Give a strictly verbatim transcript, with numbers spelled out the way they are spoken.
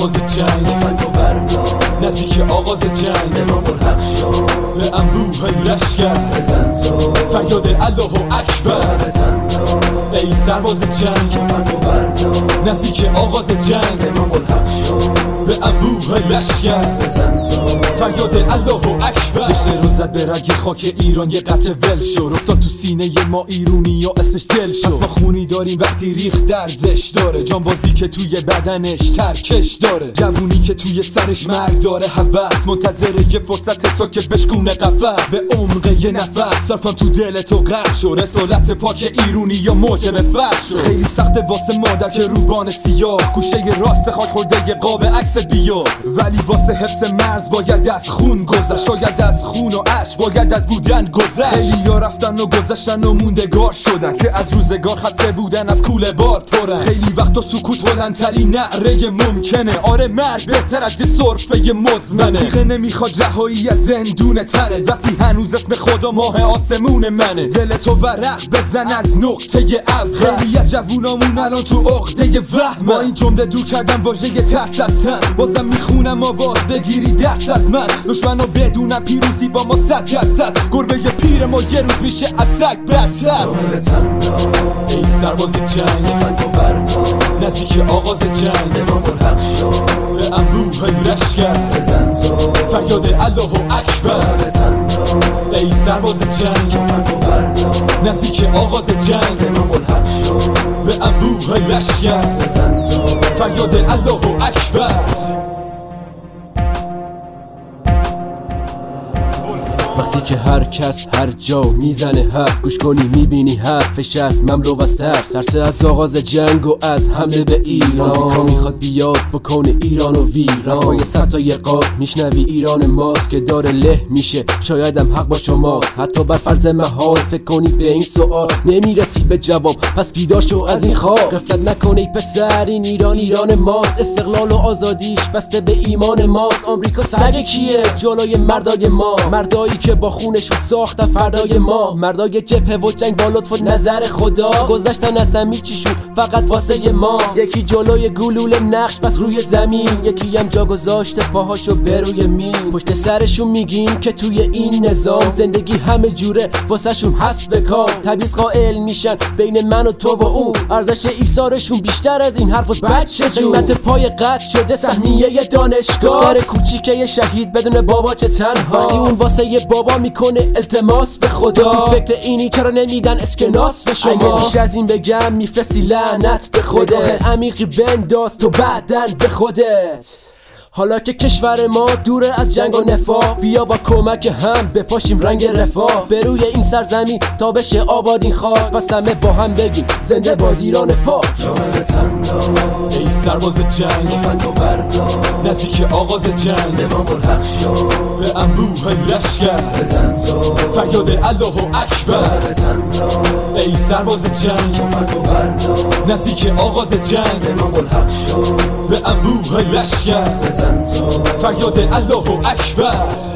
سرباز جنگ فنگ و فردا نزدیک آغاز جنگ امام الحق شد به انبوه لشکر بزن تو فریاد الله اکبر بزن تو ای سرباز جنگ فنگ و فردا نزدیک آغاز جنگ امام الحق شد به انبوه لشکر بزن تو فریاد الله اکبر دشت رو زد به رگ خاک ایران یه قطره ول شد افتاد تو سینه ما ایرونی و اسمش دل شد. پس ما خونی داریم وقتی ریخ درزش داره، جانبازی که توی بدنش ترکش داره، جوونی که توی سرش مرگ داره، هوس منتظره یه فرصت تا که بشکونه قفس به عمق یه نفس صرفم تو دل تو غرق شد. رسالت پاک ایرونی یا موجب فرق شد. خیلی سخت واسه مادر که روبان سیاه گوشه راست خاک خورده قاب عکس بیا، ولی واسه حفظ مرز باید از خون گذشت، شاید از خون و عشق باید از بودن گذشت. خیلی ها رفتن و گذشتن و موندگار شدن که از روزگار خسته بودن از کوله بار پرن. خیلی وقتا سکوت بلندترین نعره ممکنه، آره مرگ بهتر از یه سرفه مزمنه. وثیقه نمیخواد رهایی از زندون تنه وقتی هنوز اسم خدا ماه آسمون منه. دل تو ورق بزن از نقطه اول، خیلی از جوونامون الان تو عقده وهم. با این جمله دور کردم واژه ترس از تن، بازم میخونم آواز بگیری درس از من. دشمنو بدونم پیروزی با ما صد درصد، گربه پیر ما یه روز میشه از سگ بدتر. ای سرباز جنگ فنگ و فردا نزدیک آغاز جنگ امام الحق شد به انبوه لشکر بزن تو فریاد الله اکبر بزن تو ای سرباز جنگ فنگ و فردا نزدیک آغاز جنگ امام الحق شد به انبوه لشکر بزن تو فریاد الله اکبر. وقتی که هر کس هر جا میزنه حرف، گوش کنی میبینی حرفش از مملو از ترس، ترس از آغاز جنگ و از حمله به ایران. آمریکا میخواد بیاد بکنه ایران و ویران، پای ستای قاف میشنوی ایران ماست که داره له میشه، شایدم حق با شماست. حتی بر فرض محال فکر کنی به این سوال نمیرسی به جواب، پس بیدار شو از این خواب. غفلت نکن ای پسر، این ایران ایران ماست، استقلال و آزادیش بسته به ایمان ماست. آمریکا سگ کیه جلوی مردای ما، مردایی که با خونشون ساختن فردای ما، مردای جبهه و جنگ با لطف و نظر خدا، گذشتن از همه چیشون فقط واسه ما. یکی جلوی گلوله نقش بس روی زمین، یکی هم جا گذاشته پاهاشو بروی مین. پشت سرشون میگین که توی این نظام زندگی همه جوره واسه شون هست بکام. تبعیض قائل میشن بین من و تو و اون، ارزش ایثارشون بیشتر از این حرف و بچه جون. قیمت پای قطع شده سهمیه دانشگاه، دختر کوچیکه شهید بدون بابا چه تنها. وقتی اون واسه یه بابا میکنه التماس به خدا، تو فکر اینی چرا نمیدن اسکناس به شما؟ اگه بیش از این بگم میفرستی لعنت به خودت، عمیقی بنداز تو بعدن به خودت. حالا که کشور ما دوره از جنگ و نفاق، بیا با کمک هم بپاشیم رنگ رفاه به روی این سرزمین تا بشه آباد این خاک. پس همه با هم بگیم زنده باد ایران پاک. ای سرباز جنگ فنگ و فردا نزدیک آغاز جنگ امام الحق شد به انبوه لشکر بزن تو فریاد الله اکبر. بزن تو ای سرباز جنگ فنگ و فردا نزدیک آغاز جنگ امام الحق شد به انبوه لشکر بزن تو فریاد الله اکبر.